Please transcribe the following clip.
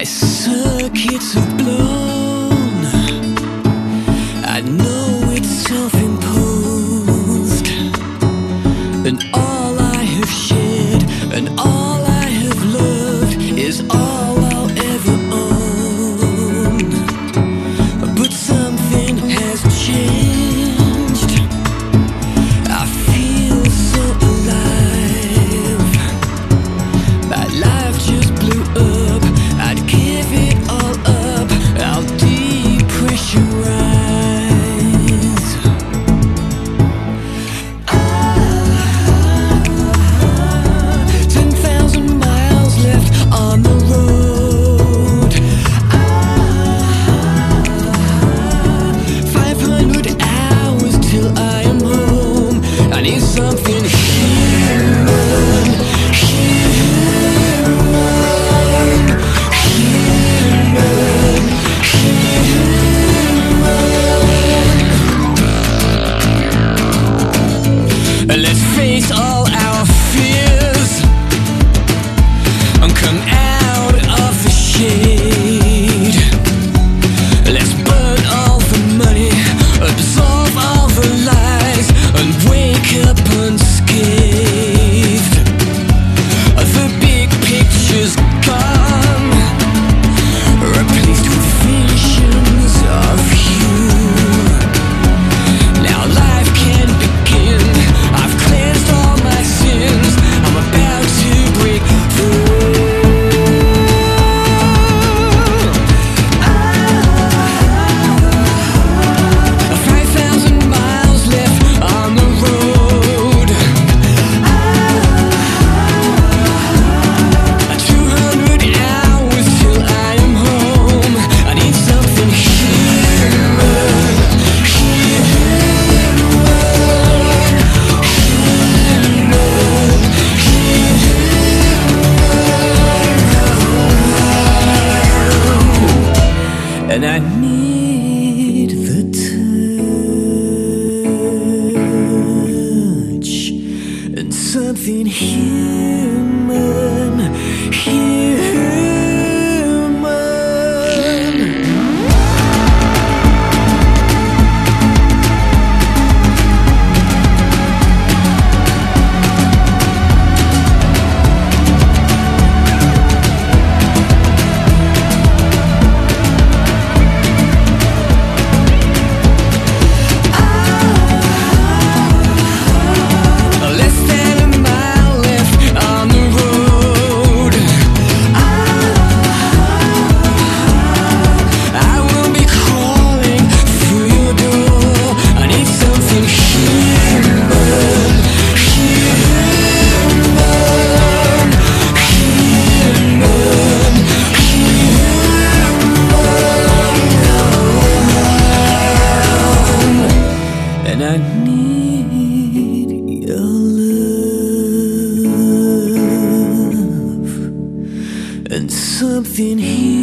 circuits are blown. I know it's self-imposed, and all I have shared and all I have loved is all I'll ever own. But something has changed. I feel so alive. My life just blew up. I'd give it all up. I'll depressurize. 10,000 miles left on the road. 500 hours till I am home. I need something human, let's face all our fears and come out of the shade. Let's burn all the money, absorb all the lies, and wake up unscathed. The big picture's gone, replaced with visions of you. Now life can begin. I've cleansed all my sins. I'm about to break through. 5,000 miles left on the road. 200 hours till I am home. I need something and I need the touch and something human, human. Less than a mile left on the road. I will be crawling through your door. I need something human, human, human, human. And I need your love and something here.